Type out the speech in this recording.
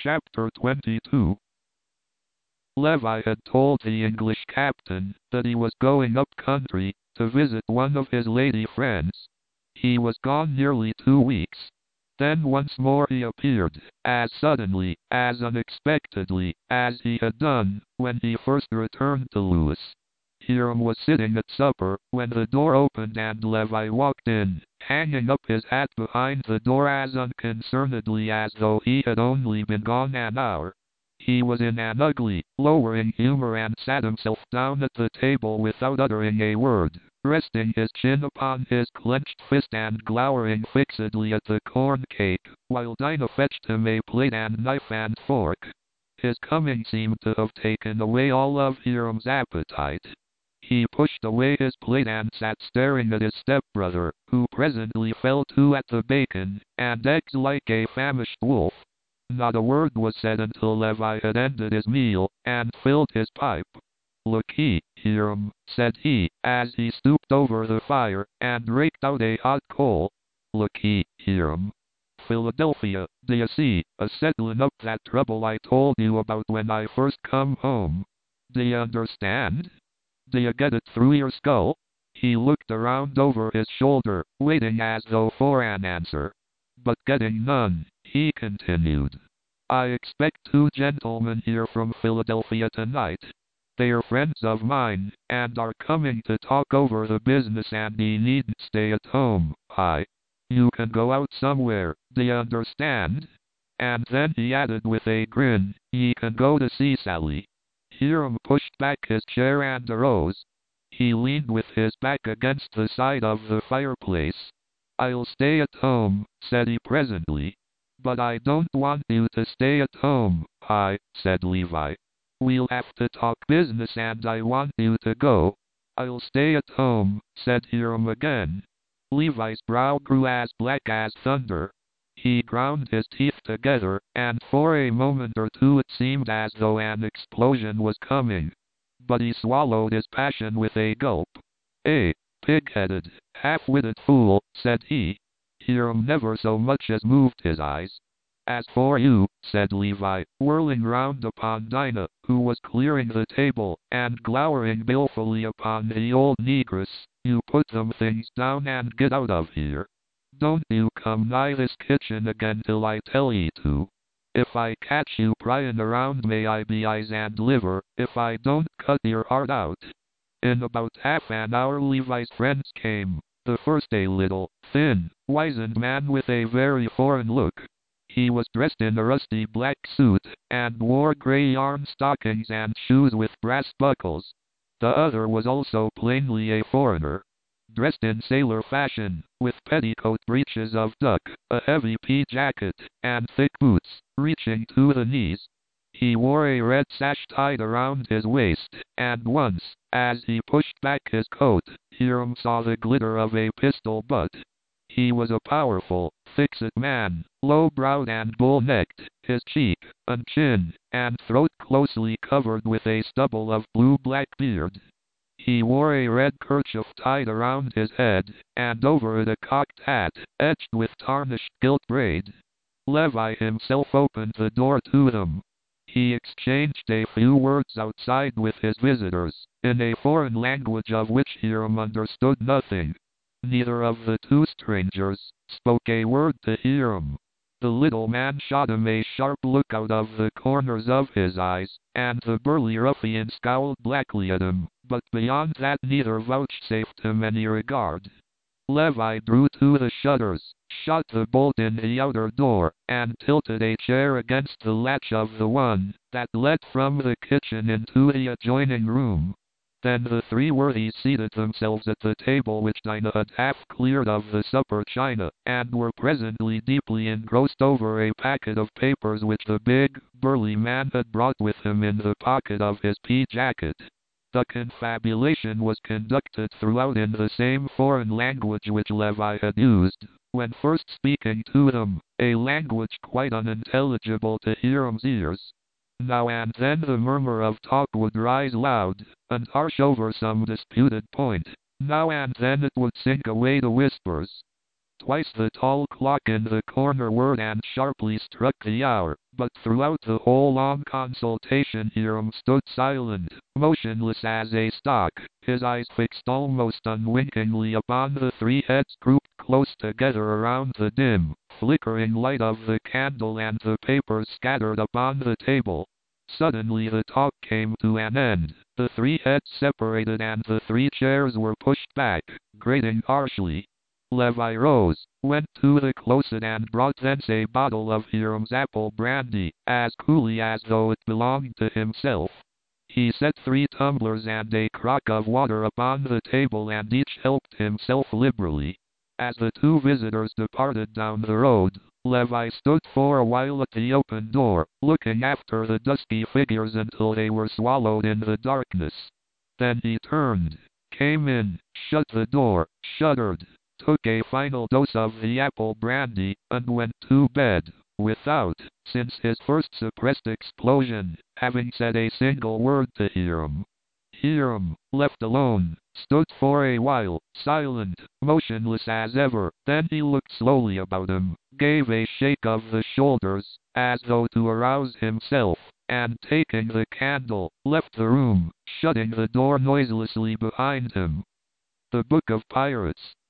Chapter 22. Levi had told the English captain that he was going up country to visit one of his lady friends. He was gone nearly 2 weeks. Then once more he appeared, as suddenly, as unexpectedly, as he had done when he first returned to Lewes. Hiram was sitting at supper when the door opened and Levi walked in, hanging up his hat behind the door as unconcernedly as though he had only been gone an hour. He was in an ugly, lowering humor and sat himself down at the table without uttering a word, resting his chin upon his clenched fist and glowering fixedly at the corn cake, while Dinah fetched him a plate and knife and fork. His coming seemed to have taken away all of Hiram's appetite. He pushed away his plate and sat staring at his stepbrother, who presently fell to at the bacon and eggs like a famished wolf. Not a word was said until Levi had ended his meal and filled his pipe. "Lookee, Hiram," said he, as he stooped over the fire and raked out a hot coal. "Lookee, Hiram. Philadelphia, d'ye see, a-settlin' up that trouble I told you about when I first come home. D'ye understand? D'ye get it through your skull?" He looked around over his shoulder, waiting as though for an answer. But getting none, he continued. "I expect 2 gentlemen here from Philadelphia tonight. They're friends of mine, and are coming to talk over the business, and ye needn't stay at home. You can go out somewhere, d'ye understand? And then he added with a grin, ye can go to see Sally." Hiram pushed back his chair and arose. He leaned with his back against the side of the fireplace. "I'll stay at home," said he presently. "But I don't want you to stay at home, said Levi. "We'll have to talk business and I want you to go." "I'll stay at home," said Hiram again. Levi's brow grew as black as thunder. He ground his teeth together, and for a moment or two it seemed as though an explosion was coming. But he swallowed his passion with a gulp. "Pig-headed, half-witted fool," said he. Hiram never so much as moved his eyes. "As for you," said Levi, whirling round upon Dinah, who was clearing the table, and glowering balefully upon the old negress, "you put them things down and get out of here. Don't you come nigh this kitchen again till I tell ye to. If I catch you pryin' around may I be eyes and liver, if I don't cut your heart out." In about half an hour Levi's friends came. The first a little, thin, wizened man with a very foreign look. He was dressed in a rusty black suit, and wore gray yarn stockings and shoes with brass buckles. The other was also plainly a foreigner. Dressed in sailor fashion, with petticoat breeches of duck, a heavy pea jacket, and thick boots, reaching to the knees. He wore a red sash tied around his waist, and once, as he pushed back his coat, Hiram saw the glitter of a pistol butt. He was a powerful, thick-set man, low-browed and bull-necked, his cheek, and chin, and throat closely covered with a stubble of blue-black beard. He wore a red kerchief tied around his head, and over it a cocked hat, edged with tarnished gilt braid. Levi himself opened the door to them. He exchanged a few words outside with his visitors, in a foreign language of which Hiram understood nothing. Neither of the 2 strangers spoke a word to Hiram. The little man shot him a sharp look out of the corners of his eyes, and the burly ruffian scowled blackly at him, but beyond that neither vouchsafed him any regard. Levi drew to the shutters, shot the bolt in the outer door, and tilted a chair against the latch of the one that led from the kitchen into the adjoining room. Then the 3 worthies seated themselves at the table which Dinah had half cleared of the supper china, and were presently deeply engrossed over a packet of papers which the big, burly man had brought with him in the pocket of his pea jacket. The confabulation was conducted throughout in the same foreign language which Levi had used when first speaking to them, a language quite unintelligible to Hiram's ears. Now and then the murmur of talk would rise loud and harsh over some disputed point. Now and then it would sink away to whispers. Twice the tall clock in the corner whirred and sharply struck the hour, but throughout the whole long consultation Hiram stood silent, motionless as a stock, his eyes fixed almost unwinkingly upon the three heads grouped close together around the dim, flickering light of the candle and the papers scattered upon the table. Suddenly the talk came to an end. The three heads separated and the three chairs were pushed back, grating harshly. Levi rose, went to the closet and brought thence a bottle of Hiram's apple brandy, as coolly as though it belonged to himself. He set 3 tumblers and a crock of water upon the table and each helped himself liberally. As the 2 visitors departed down the road, Levi stood for a while at the open door, looking after the dusky figures until they were swallowed in the darkness. Then he turned, came in, shut the door, shuddered, took a final dose of the apple brandy, and went to bed, without, since his first suppressed explosion, having said a single word to Hiram. Hiram, left alone, stood for a while, silent, motionless as ever. Then he looked slowly about him, gave a shake of the shoulders, as though to arouse himself, and taking the candle, left the room, shutting the door noiselessly behind him. The Book of Pirates.